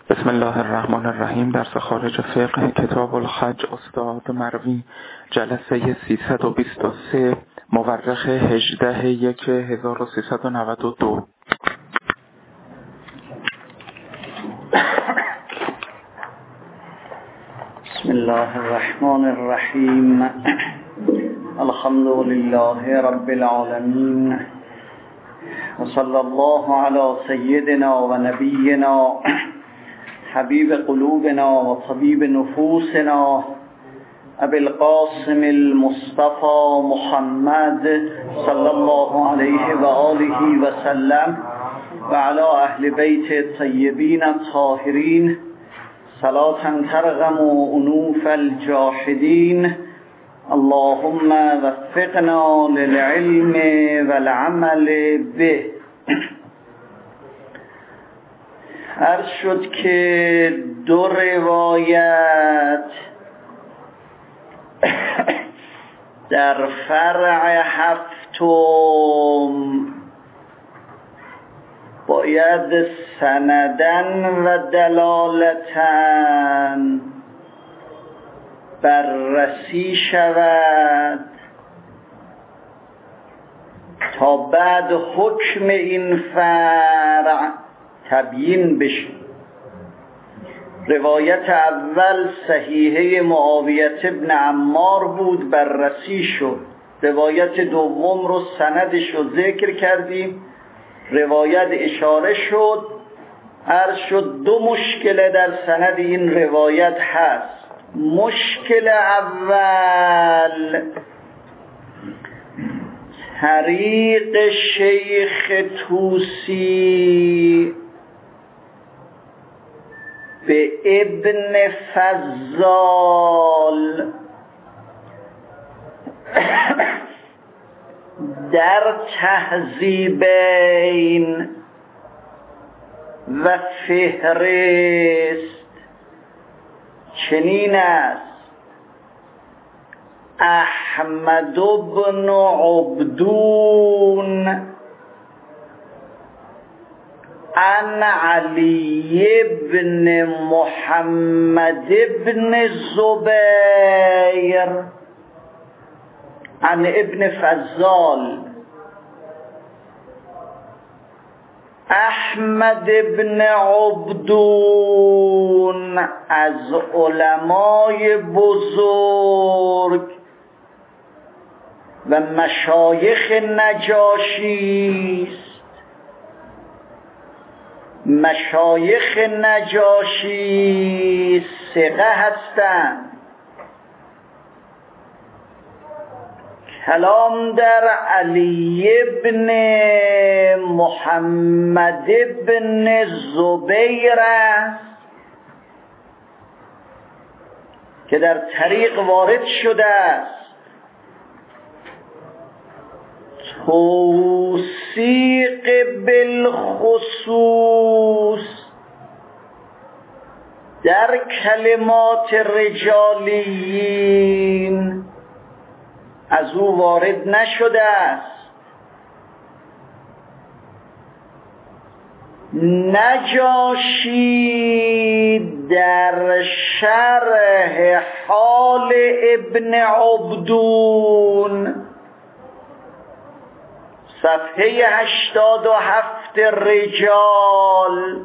بسم الله الرحمن الرحیم. درس خارج فقه کتاب الحج استاد مروی، جلسه 323، مورخ 18/1/1392. بسم الله الرحمن الرحیم. الحمد لله رب العالمین و صلی الله علی سیدنا و نبینا حبیب قلوبنا و طبیب نفوسنا ابی القاسم المصطفى محمد صلی الله علیه و آله و سلم و علی اهل بیت الطیبین الطاهرین صلاة ترغم انوف الجاحدین. اللهم وفقنا للعلم والعمل به. عرض شد که دو روایت در فرع هفتم باید سندن و دلالتن بررسی شود تا بعد حکم این فرع تبیین بشه. روایت اول صحیحه معاویه ابن عمار بود، بررسی شد. روایت دوم رو سندش رو ذکر کردیم، روایت اشاره شد، عرض شد دو مشکل در سند این روایت هست. مشکل اول طریق شیخ توسی به ابن فضال در تهذیبین و فهرست چنین است: احمد بن عبدون عن علی بن محمد بن زبیر عن ابن فضال. احمد بن عبدون از علمای بزرگ و مشایخ نجاشی است. مشایخ نجاشی ثقه هستند. کلام در علی بن محمد بن زبیر است که در طریق وارد شده است. توثیق بالخصوص در کلمات رجالیین از او وارد نشده است. نجاشی در شرح حال ابن عبدون صفحه 87 رجال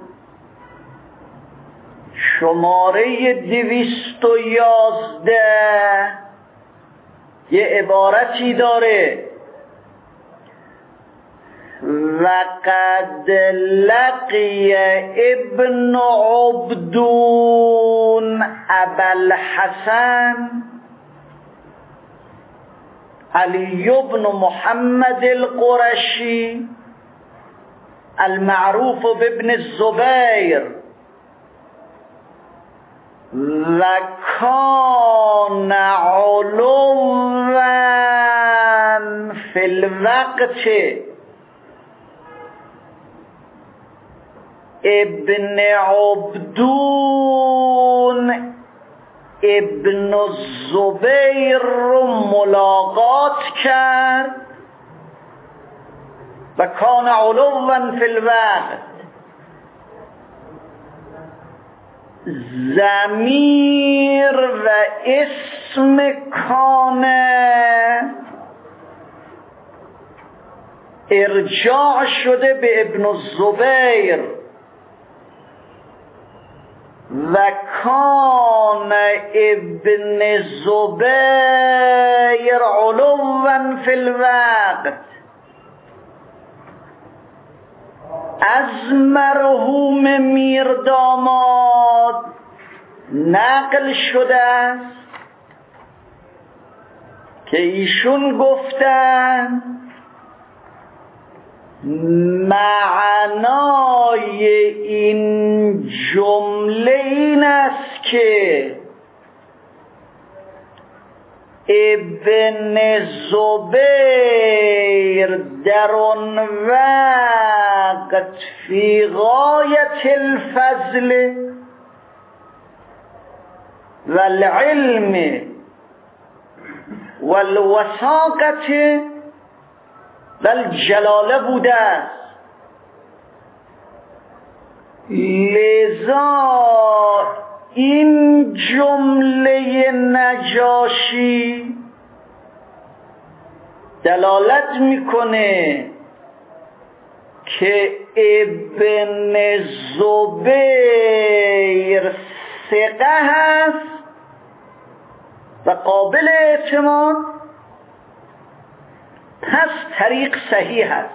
شماره 211 یه عبارتی داره: وقد لقی ابن عبدون ابوالحسن علی بن محمد القرشی المعروف بابن الزبیر و کان علوا فی الوقت. ابن عبدون ابن الزبیر رو ملاقات کرد و کان علوا فی الوقت. ضمیر و اسم کانه ارجاع شده به ابن الزبیر و کان ابن الزبیر علوا فی الوقت از مرحوم میرداماد نقل شده است که ایشون گفتن معنای این جمله این است که ابن زبیر در آن وقت فی غایت الفضل والعلم والوثاقة والجلاله بوده است. لذا این جمله نجاشی دلالت میکنه که ابن زبیر ثقه هست و قابل اعتماد، پس طریق صحیح هست.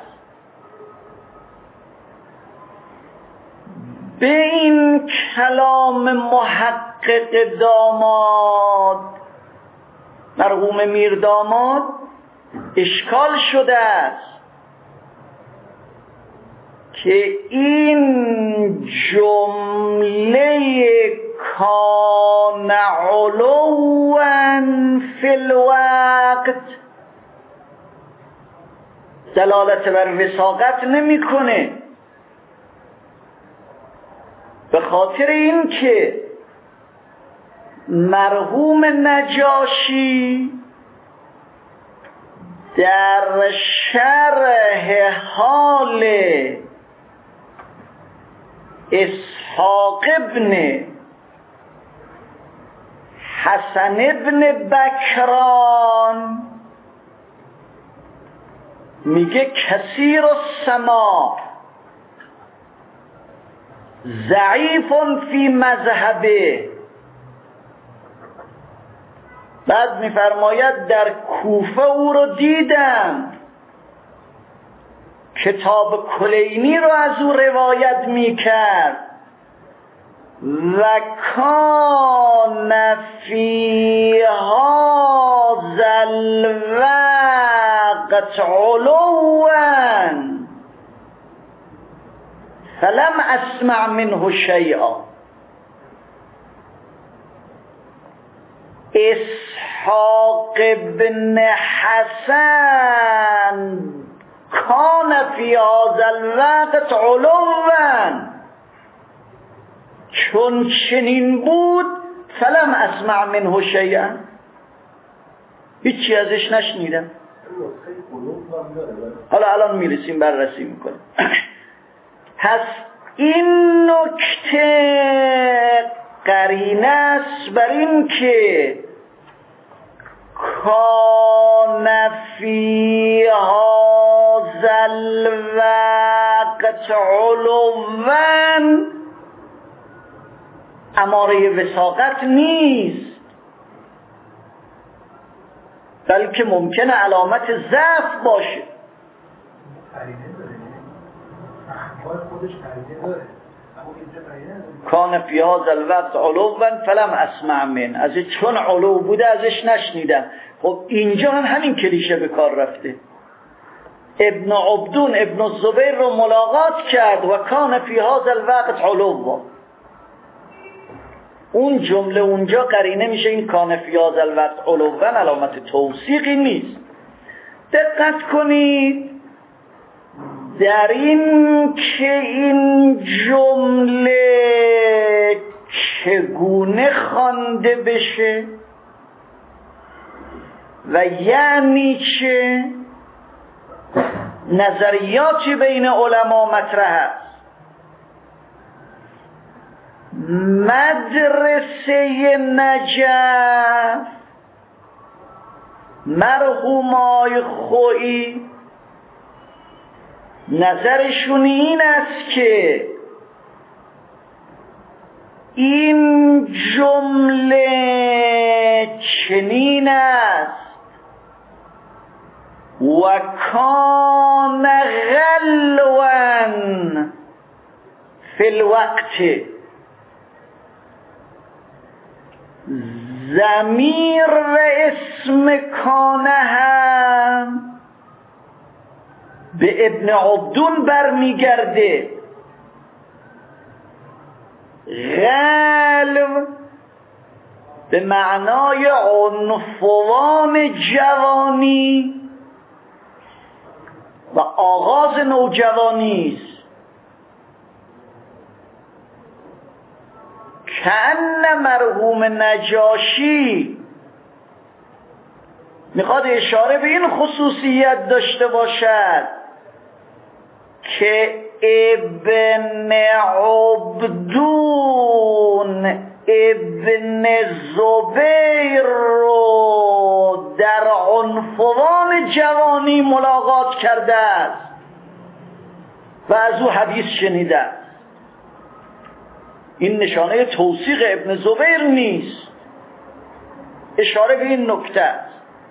به این کلام محقق داماد مرحوم میرداماد اشکال شده است که این جمله کان علوا فی الوقت دلالت بر وثاقت نمیکنه، به خاطر این که مرحوم نجاشی در شرح حال اسحاق ابن حسن ابن بکران میگه کثیر السماع ضعیف فی مذهبه. بعد میفرماید در کوفه او رو دیدم کتاب کلینی رو از او روایت میکرد و کان فی هذا الوقت علوا فلم اسمع منه شیئا. اسحاق بن حسن کان فی هذا الوقت علوا، چون چنین بود فلم اسمع منه شیئا، هیچی ازش نشنیدم. حالا الان میرسیم بررسی میکنیم. پس این نکته قرینه است بر این که کان فی هذا الوقت علوا اماره وثاقت نیست، بلکه ممکنه علامت ضعف باشه. کان فی هذا الوقت علوا فلم اسمع من، از چون علو بوده ازش نشنیدم. خب اینجا هم همین کلیشه به کار رفته. ابن عبدون ابن الزبیر رو ملاقات کرد و کان فی هذا الوقت علوا، اون جمله اونجا قرینه میشه این کان فی هذا الوقت علوا علامت توثیقی نیست. دقت کنید در این که این جمله چگونه خوانده بشه و یعنی چه، نظریاتی بین علما مطرح است. مدرسه نجف مرحومای خویی نظرشون این است که این جمله چنین است و کان غلوا فی الوقت. ضمیر و اسم کان هم به ابن عبدون برمیگرده. غلو به معنای عنفوان جوانی و آغاز نوجوانی است. کأن مرحوم نجاشی میخواد اشاره به این خصوصیت داشته باشد که ابن عبدون ابن زبیر رو در عنفوان جوانی ملاقات کرده است و از او حدیث شنیده است. این نشانه توثیق ابن زبیر نیست، اشاره به این نکته است.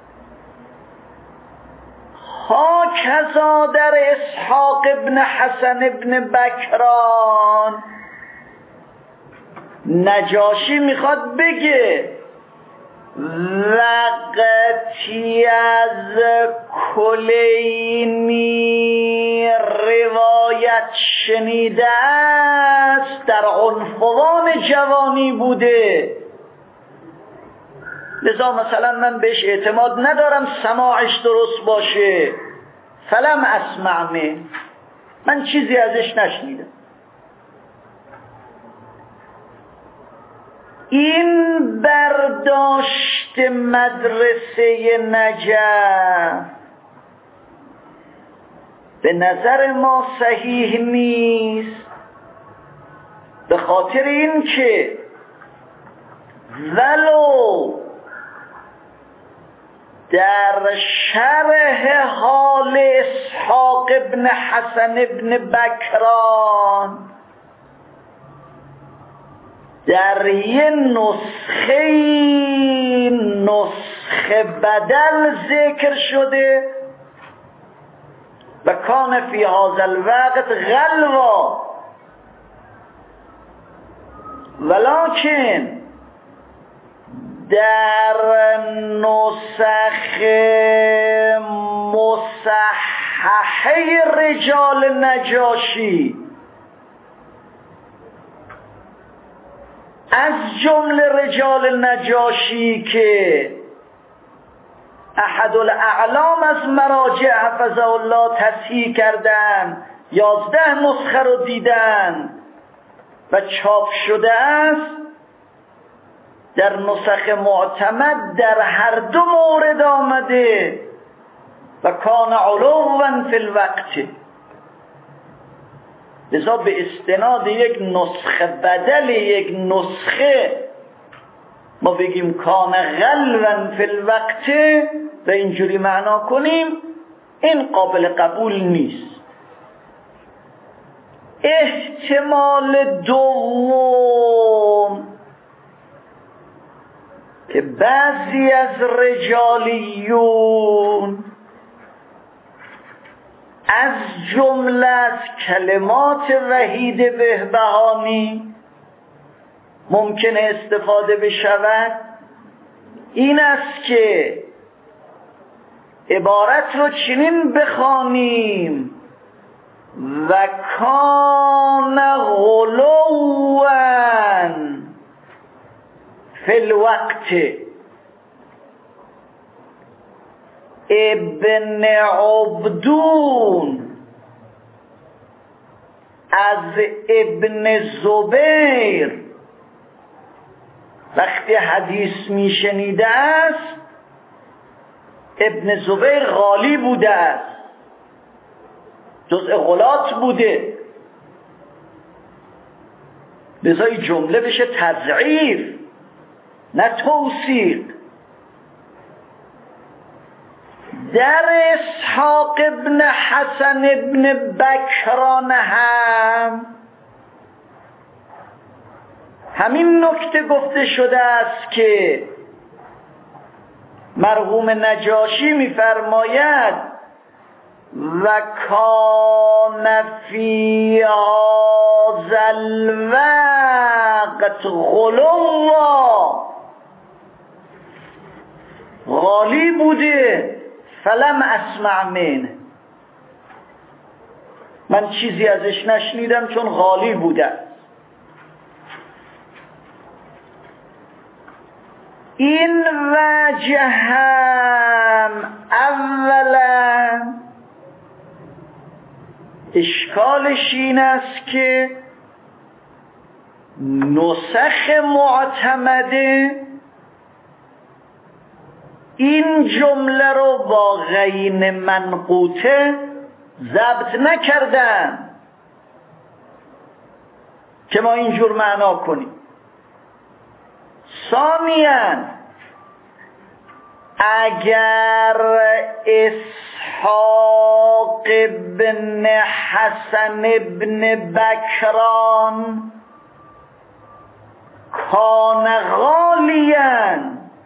هاکذا در اسحاق ابن حسن ابن بکران نجاشی میخواد بگه وقتی از کلینی روایت شنیده است در عنفوان جوانی بوده، لذا مثلا من بهش اعتماد ندارم سماعش درست باشه. فلم اسمعه، من چیزی ازش نشنیدم. این برداشت مدرسه نجف به نظر ما صحیح نیست، به خاطر این که ولو در شرح حال اسحاق ابن حسن ابن بکران در یه نسخه بدل ذکر شده و کان فی هذا الوقت غلوا، ولکن در نسخ مصححه رجال نجاشی از جمله رجال نجاشی که احد الاعلام از مراجع حفظه الله تصحیح کردن، 11 نسخه رو دیدن و چاپ شده است. در نسخ معتمد در هر دو مورد آمده و کان علوا فی الوقت. لذا به استناد یک نسخه بدل یک نسخه ما بگیم کان غلوا فی الوقت و اینجوری معنا کنیم، این قابل قبول نیست. احتمال دوم که بعضی از رجالیون از جمله از کلمات وحید بهبهانی ممکنه استفاده بشود، این است که عبارت رو چنین بخوانیم و کان غلوا فی الوقت. ابن عبدون از ابن زبیر وقتی حدیث میشنیده است، ابن زبیر غالی بوده است، جزء غلات بوده، لذا جمله بشه تضعیف نه توثیق. در اسحاق ابن حسن ابن بکران هم همین نکته گفته شده است که مرحوم نجاشی می‌فرماید و کان فی هذا الوقت غلوا، غالی بوده، فلم اسمع منه، من چیزی ازش نشنیدم چون غالی بوده. این وجه هم اولا اشکالش این است که نسخ معتمده این جمله رو با غین منقوطه ضبط نکردن که ما اینجور معنا کنیم. ثانیاً اگر اسحاق ابن حسن ابن بکران کان غالیا،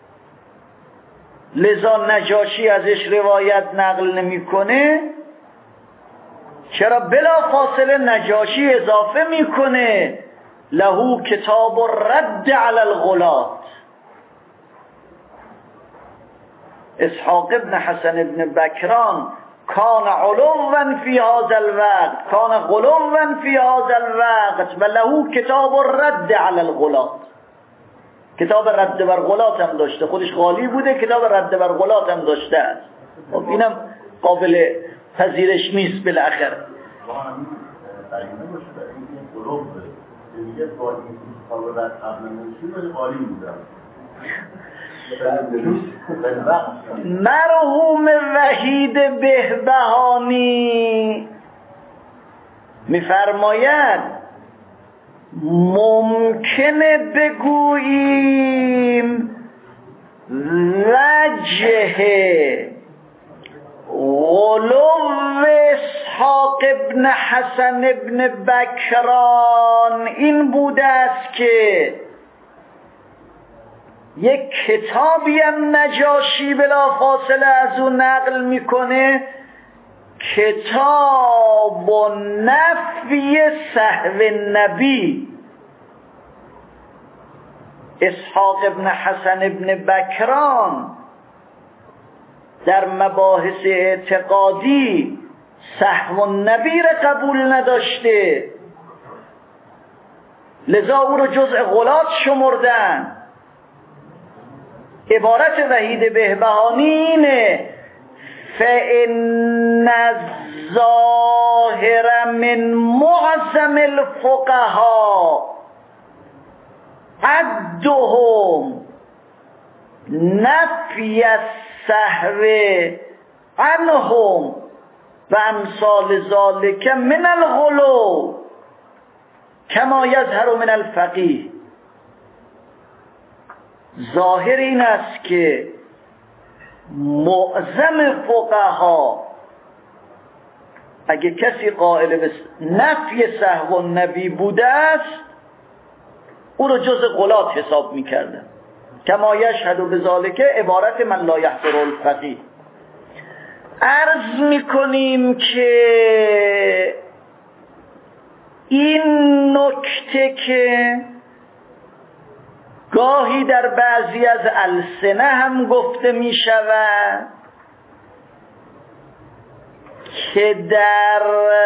لذا نجاشی ازش روایت نقل نمیکنه، چرا بلا فاصله نجاشی اضافه میکنه له کتاب الرد علی الغلات. اسحاق ابن حسن ابن بکران کان علوا فی هذا الوقت، کان غلوا فی هذا الوقت و له کتاب الرد علی الغلات. کتاب رد بر غلات هم داشته، خودش غالی بوده، کتاب رد بر غلات هم داشته است. خب اینم قابل پذیرش نیست بالاخره. مرحوم وحید بهبهانی میفرماید ممکنه بگوییم وجه غلو اسحاق ابن حسن ابن بکران این بوده است که یک کتابی هم نجاشی بلا فاصله از اون نقل میکنه، کتاب و نفی سهو نبی. اسحاق ابن حسن ابن بکران در مباحث اعتقادی سهو النبی را قبول نداشته، لذا او رو جزء غلات شمردن. عبارت وحید بهبهانی اینه فإن الظاهر من معظم الفقهاء عدهم نفی السهو عنهم و امثال ذلک من الغلو کما یظهر من الفقیه. ظاهر این است که معظم فقها اگه کسی قائل به نفی سهو النبی بوده است او رو جز غلات حساب میکردن. کما یشهد بذالک عبارت من لا یحضر الفقیه. عرض میکنیم که این نکته که گاهی در بعضی از السنه هم گفته می شود که در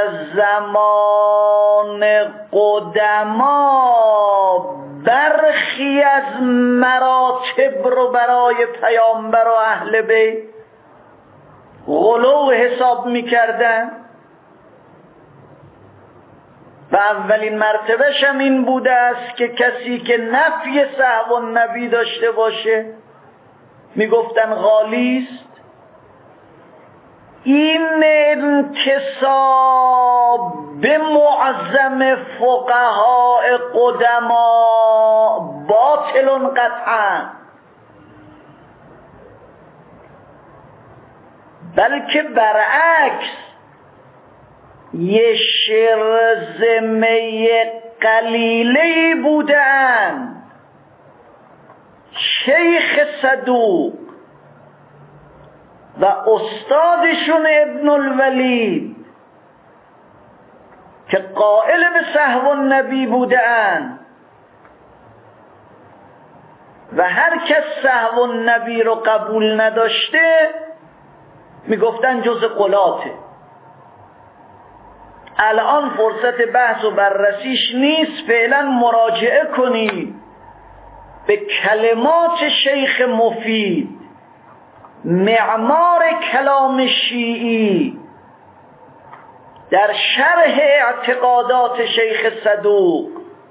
زمان قدما برخی از مراتب رو برای پیامبر و اهل بیت غلو حساب می کردن و اولین مرتبهش هم این بوده است که کسی که نفی سهو النبی داشته باشه میگفتن غالی است. این انتساب به معظم فقهای قدما باطل قطعا، بلکه برعکس یه شرذمه قلیلی بودن شیخ صدوق و استادشون ابن الولید که قائل به سهو النبی بودن و هر کس سهو النبی رو قبول نداشته میگفتن جز غلاته. الان فرصت بحث و بررسیش نیست، فعلا مراجعه کنید به کلمات شیخ مفید، معمار کلام شیعی در شرح اعتقادات شیخ صدوق.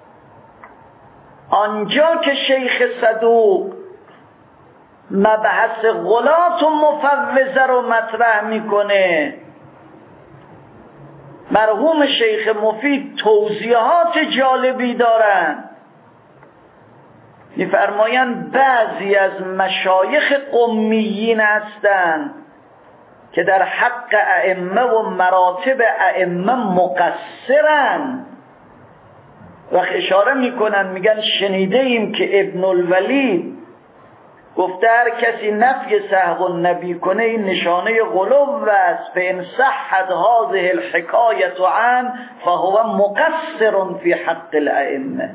آنجا که شیخ صدوق مبحث غلات و مفوضه رو مطرح میکنه، مرحوم شیخ مفید توضیحات جالبی دارن. میفرمایند بعضی از مشایخ قمیین هستند که در حق ائمه و مراتب ائمه مقصرن و اشاره میکنن، میگن شنیده ایم که ابن الولید گفته هر کسی نفی سهو النبی کنه این نشانه غلو است، فإن صحت هذه الحکایة عن فهو مقصر فی حق الائمه.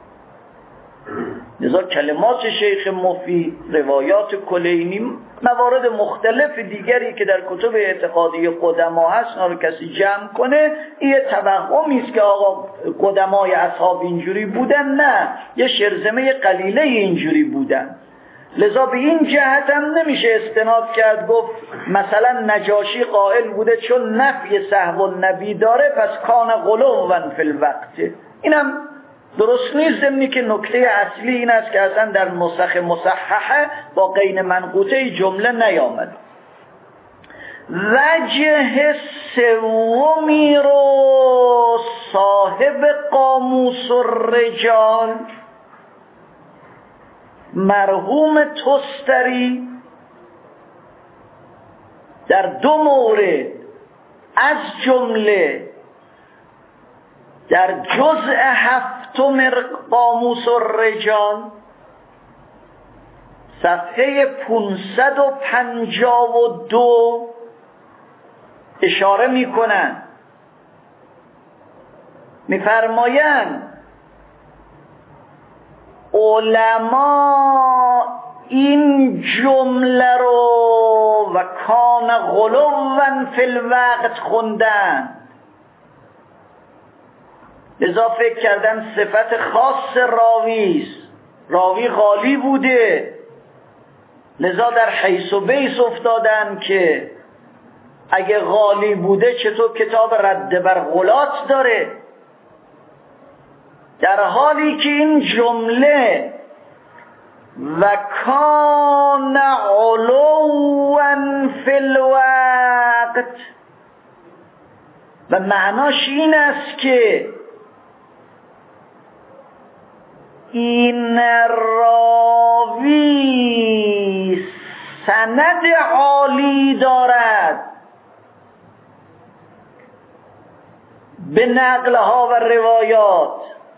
لذا کلمات شیخ مفید، روایات کلینی، موارد مختلف دیگری که در کتب اعتقادی قدما هست رو کسی جمع کنه، این توهمی است که آقا قدمای اصحاب اینجوری بودن، نه، یه شرذمه قلیله اینجوری بودن. لذا به این جهت هم نمیشه استناد کرد گفت مثلا نجاشی قائل بوده چون نفی سهو النبی داره پس کان غلوًا فی الوقت. اینم درست نیست، ضمنی که نکته اصلی این است که اصلا در نسخ مصححه با غین منقوطه جمله نیامد. وجه سومی رو صاحب قاموس الرجال مرحوم تستری در دو مورد از جمله در جزء هفتم قاموس الرجال صفحه 552 اشاره میکنن، میفرمایند علما این جمله رو و کان غلوًا فی الوقت خوندن، لذا فکر کردن صفت خاص راویست، راوی غالی بوده، لذا در حیث و بیس افتادن که اگه غالی بوده چطور کتاب رد بر غلات داره، در حالی که این جمله و کان علواً فی الوقت و معناش این است که این راوی سند عالی دارد به نقلها و روایات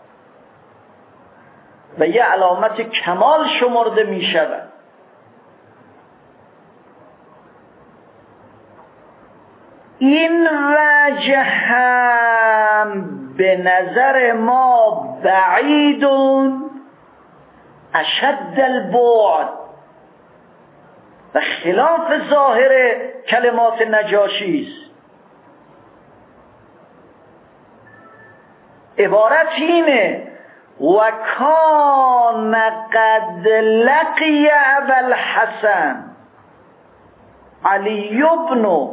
و یه علامت کمال شمرده می شود. این وجه هم به نظر ما بعیدون اشد البعد و خلاف ظاهر کلمات نجاشی است. عبارت اینه و کان قد لقی ابا الحسن علی بن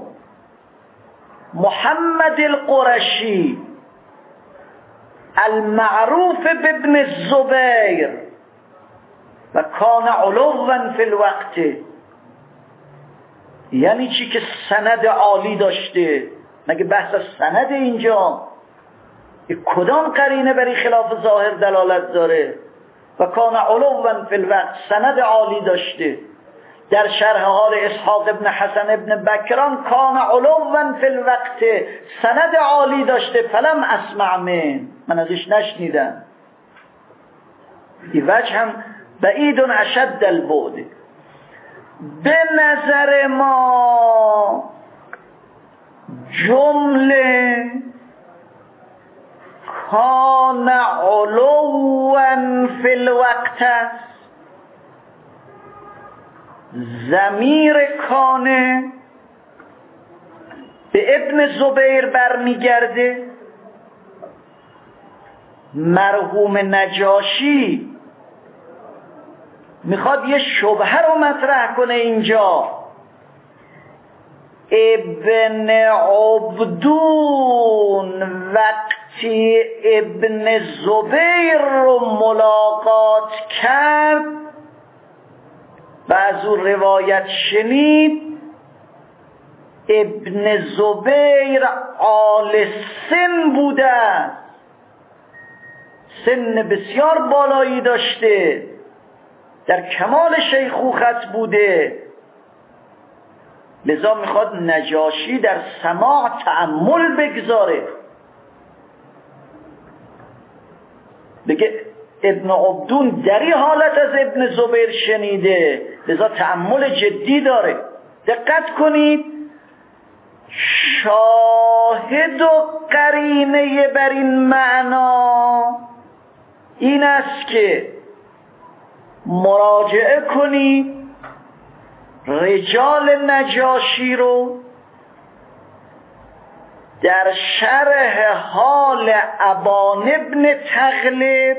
محمد القرشی المعروف بابن الزبیر و کان علواً فی الوقت. یعنی چی که سند عالی داشته؟ مگه بحث سند اینجا؟ کدام قرینه بری خلاف ظاهر دلالت داره؟ و کان علوا فی الوقت، سند عالی داشته. در شرح حال اسحاق ابن حسن ابن بکران کان علوا فی الوقت، سند عالی داشته. فلم اسمع من ازش نشنیدم. این وجه هم بعید اشد البعد. به نظر ما جمله کان علوا فی الوقت است. ضمیر کانه به ابن زبیر برمیگرده. مرحوم نجاشی میخواد یه شبهه رو مطرح کنه اینجا. ابن عبدون وقتی ابن زبیر رو ملاقات کرد و از اون روایت شنید، ابن زبیر عال سن بوده، سن بسیار بالایی داشته، در کمال شیخوخت بوده. لذا میخواد نجاشی در سماع تأمل بگذاره. بگه ابن عبدون در این حالت از ابن زبیر شنیده، لذا تأمل جدی داره. دقت کنید، شاهد و قرینه بر این معنا این است که مراجعه کنید رجال نجاشی رو در شرح حال ابان ابن تغلب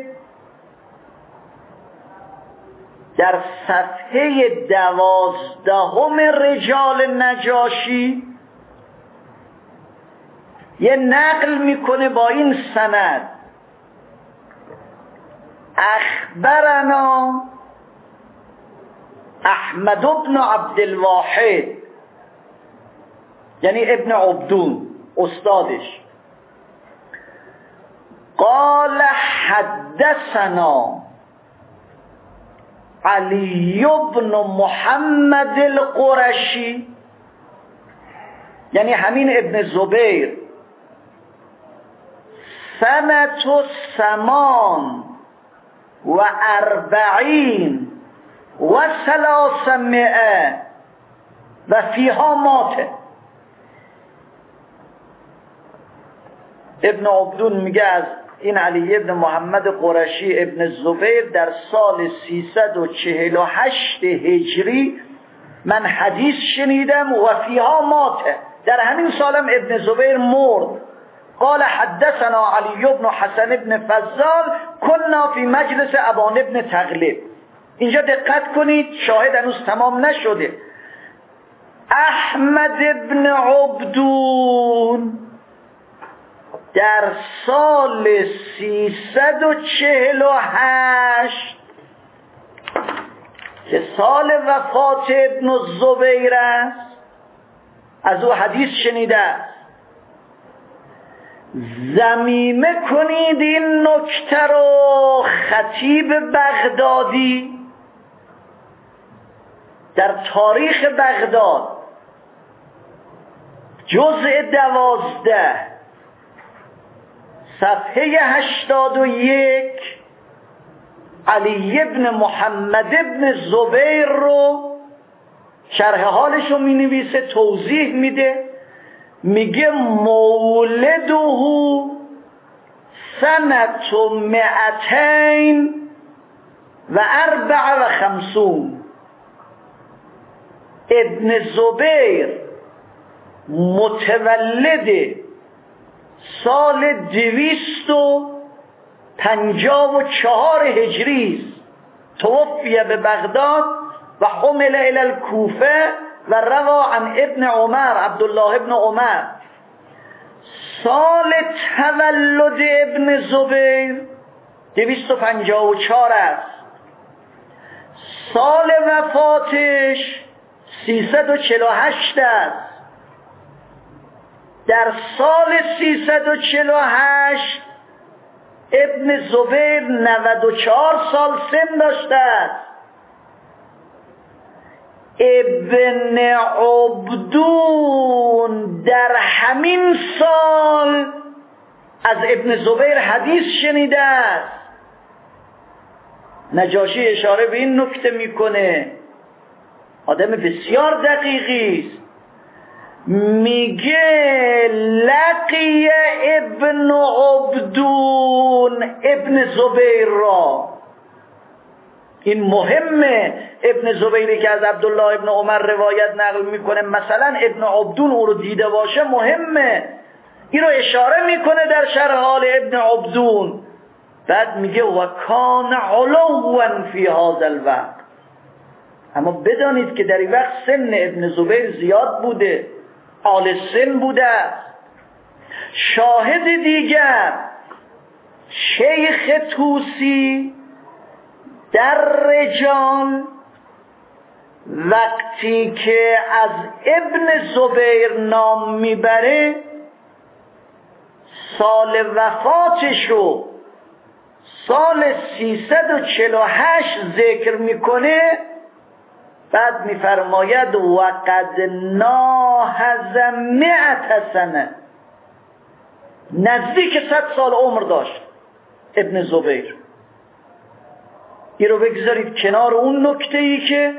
در صفحه 12 رجال نجاشی یه نقل میکنه با این سند: اخبرنا احمد بن عبد الواحد، یعنی ابن عبدون استادش، قال حدثنا علی بن محمد القرشی، یعنی همین ابن زبیر، سنة 48 و 300 و فیها مات. ابن عبدون میگه از این علی ابن محمد قرشی ابن زبیر در سال 348 هجری من حدیث شنیدم و فیها مات، در همین سالم ابن زبیر مرد. قال حدثنا علی بن حسن ابن فضال کنا فی مجلس ابان ابن تغلب. اینجا دقت کنید، شاهد هنوز تمام نشده. احمد ابن عبدون در سال 348 که سال وفات ابن الزبیر است از او حدیث شنیده است. ضمیمه کنید این نکته رو خطیب بغدادی در تاریخ بغداد جزء 12 صفحه 81 علی ابن محمد ابن زبیر رو شرح حالش رو می نویسه، توضیح میده، میگه مولده سنة 254. ابن زبیر متولد سال 254 هجری است. توفی به بغداد و حمل الى الکوفه و روا عن ابن عمر عبدالله ابن عمر. سال تولد ابن زبیر 254 است. سال وفاتش 348 است. در سال 348 ابن زبیر 94 سال سن داشته است. ابن عبدون در همین سال از ابن زبیر حدیث شنیده است. نجاشی اشاره به این نکته میکنه، آدم بسیار دقیقی است، میگه لقی ابن عبدون ابن زبیر را. این مهمه. ابن زبیری که از عبدالله ابن عمر روایت نقل میکنه مثلا ابن عبدون او رو دیده باشه مهمه. این رو اشاره میکنه در شرح حال ابن عبدون. بعد میگه و کان علوا فی هذا الوقت. اما بدانید که در این وقت سن ابن زبیر زیاد بوده، عال سن بوده. شاهد دیگر شیخ طوسی در رجال وقتی که از ابن زبیر نام میبره سال وفاتشو سال 348 ذکر میکنه. بعد میفرماید وقد ناهز 100 سنه، نزدیک 100 سال عمر داشت ابن زبیر. این رو بگذارید کنار اون نکته ای که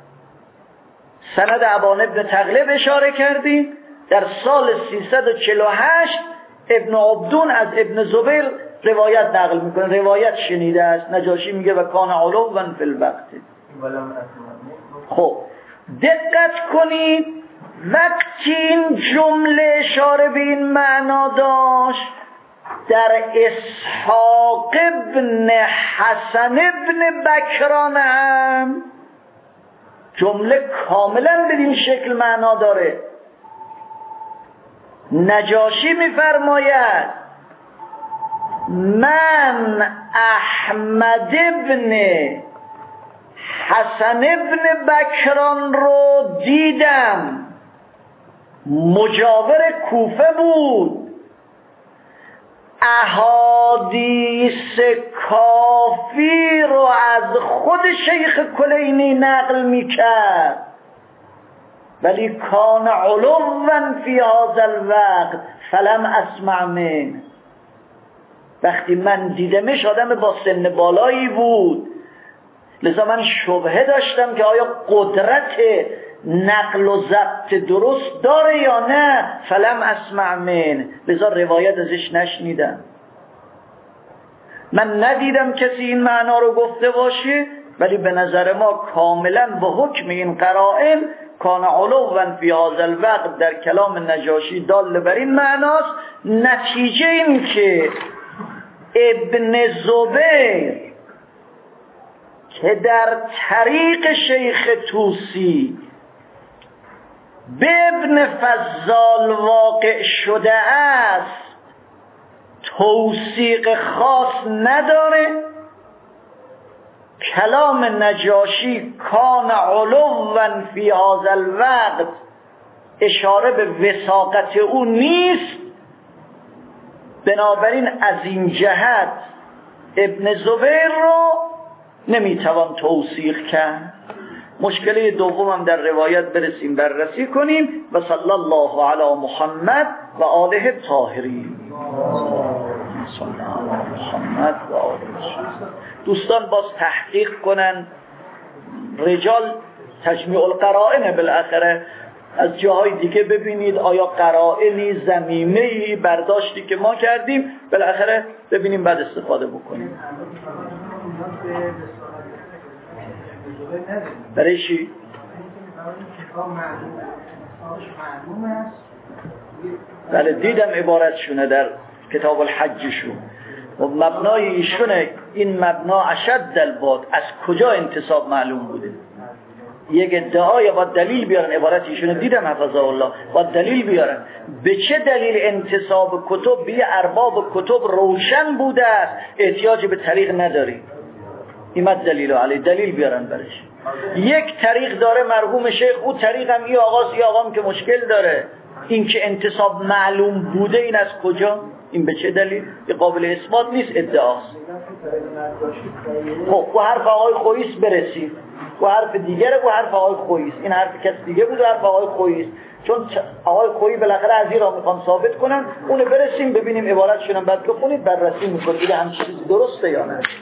سند ابان ابن تغلب اشاره کردیم. در سال 348 ابن عبدون از ابن زبیر روایت نقل میکنه، روایت شنیده است. نجاشی میگه و کان علوا فی الوقت. خب دقت کنید وقتی این جمله اشاره به این معنا داشت در اسحاق ابن حسن ابن بکران هم جمله کاملا بدین شکل معنا داره. نجاشی میفرماید من احمد ابن حسن ابن بکران رو دیدم، مجاور کوفه بود، احادیث کافی رو از خود شیخ کلینی نقل میکرد، ولی کان علوا فی هذا الوقت فلم اسمع من. وقتی من دیدمش آدم با سن بالایی بود، لذا من شبهه داشتم که آیا قدرت نقل و ضبط درست داره یا نه. فلم اسمع من، لذا روایت ازش نشنیدم. من ندیدم کسی این معنا رو گفته باشه، ولی به نظر ما کاملا با حکم این قرائن کان علوا فی هذا الوقت در کلام نجاشی دال بر این معناست. نتیجه این که ابن زبیر که در طریق شیخ طوسی به ابن فضال واقع شده است توثیق خاص نداره. کلام نجاشی کان علوا فی هذا الوقت اشاره به وثاقت او نیست. بنابراین از این جهت ابن زبیر رو نمیتوان توثیق کرد. مشکله دوم هم در روایت برسیم بررسی کنیم. و صلی الله علی محمد و آله الطاهرین. محمد و آله. دوستان باز تحقیق کنن، رجال تجمیع القرائن بالاخره از جاهای دیگه ببینید آیا قرائنی ضمیمه‌ای برداشتی که ما کردیم بالاخره ببینیم بعد استفاده بکنیم. برای چی؟ بله دیدم عبارتشونه در کتاب الحجشون و مبنای ایشونه. این مبنا اشد الباد، از کجا انتساب معلوم بوده. یک ادعای با دلیل بیارن، عبارت ایشونه دیدم حفظه الله، با دلیل بیارن. به چه دلیل انتساب کتب به ارباب کتب روشن بوده است، احتیاج به طریق نداری. ایمد دلیل علی دلیل بیارن برش. یک طریق داره مرحوم شیخ، او طریق هم ای آقاست، ای آقام که مشکل داره. این که انتصاب معلوم بوده این از کجا؟ این به چه دلیل؟ این قابل اثبات نیست، ادعاست. خب و حرف آقای خویس برسیم و حرف دیگره و حرف آقای خویس. این حرف کس دیگه بود و حرف آقای خویس، چون آقای خویی بالاخره از این را میخوام ثابت کنن. اونو برسیم ببینیم عبارتشون هم بعد بخونید بررسی میکنید دیگه هم چیزی درسته یا نه.